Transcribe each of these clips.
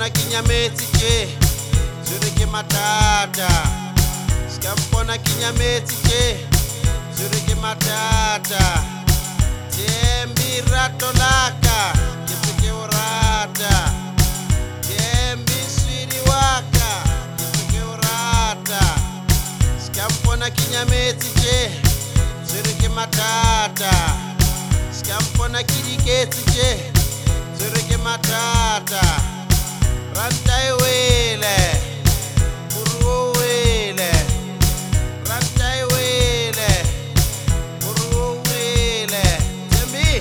mpona ke nyametse tje zure ke matata ska mpona ke nyametse tje zure ke matata Tembi rato laka ke ke o rata Tembi swidi waka ke o rata ska mpona ke nyametse tje zure ke matata ska mpona ke diketse tje zure ke matata ranta e wele buru wele ranta e wele buru wele Tembi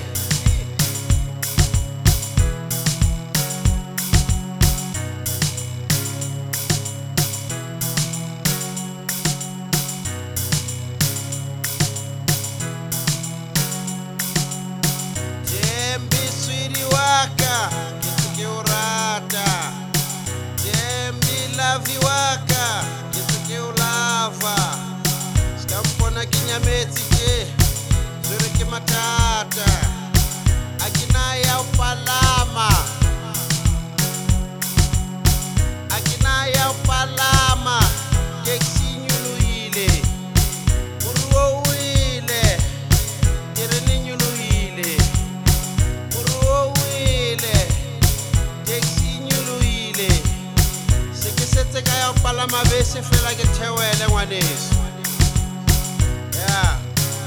Tembi swidi waka ke o rata Tembi lavi waka ke o lava ska mpona ke nyametse tje zure ke matata akina ya upalama taxi nyuluile uruo wile irene nyuluile uruo wile taxi nyuluile se ke setse ka ya upalama bese fela ke thewele ngwaneso yeah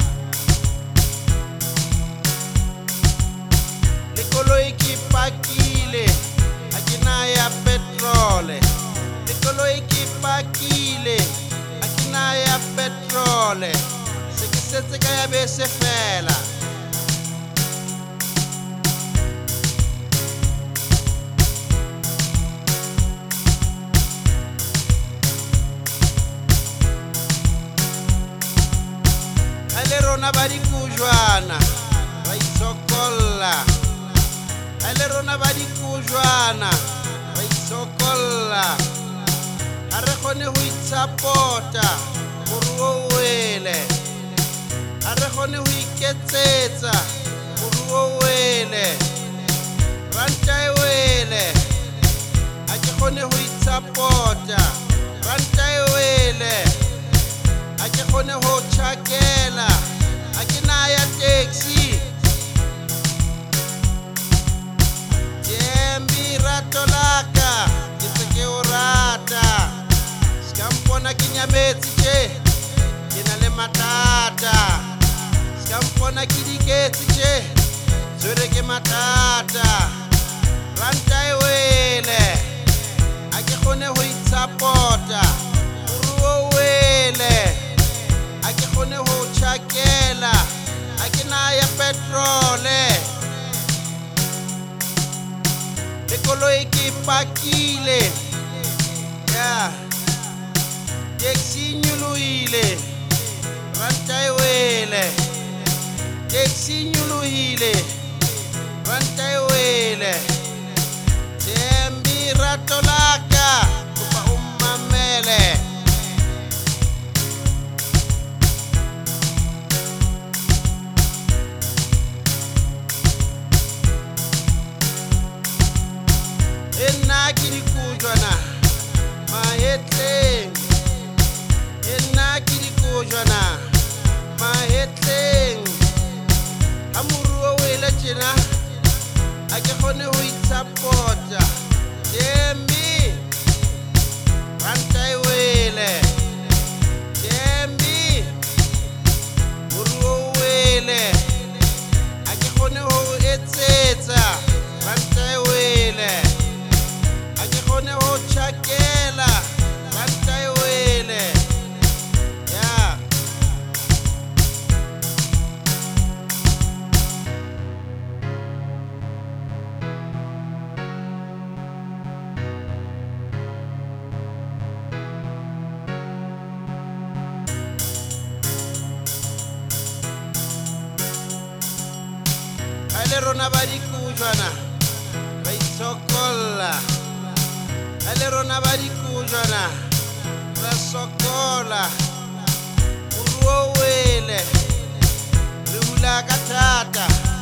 Koloi ki pakile akina ya petrole Koloi ki pakile akina ya petrole se ke setse ka ya bese fela Ale rona ba dikujwana ba itsokolla Ale rona ba dikujwana ba itsokolla ha re kgone ho itsapota hore o wele ha re kgone ho iketsetsa hore o wele ranta e wele ha ke kgone ho itsapota ranta e wele ha ke kgone ho tjhakela ha ke na ya taxi Tembi rato laka ke o rata ska mpona ke nyametse tje ke na le matata ska mpona ke diketse tje zure ke matata ranta e wele a ke kgone ho itsapota uruo wele a ke kgone ho tjhakela a ke na ya petrole Koloi ki pakile yeah taxi nyuluile ranta e wele taxi nyuluile ranta e wele Tembi rato laka kupa umamele Enna kiri kujwana mahetleng Enna kiri kujwana mahetleng Amuruo wele tjena a ke kgone ho itsapota Tembi ranta e wele Tembi uruo wele a ke kgone ho etsetsa ranta e wele a ke kgone ho tjhakela ranta e wele yeah Ale rona ba dikujwana ba itsokolla Ale rona ba dikujwana ba sokola uruo wele re hula ka thata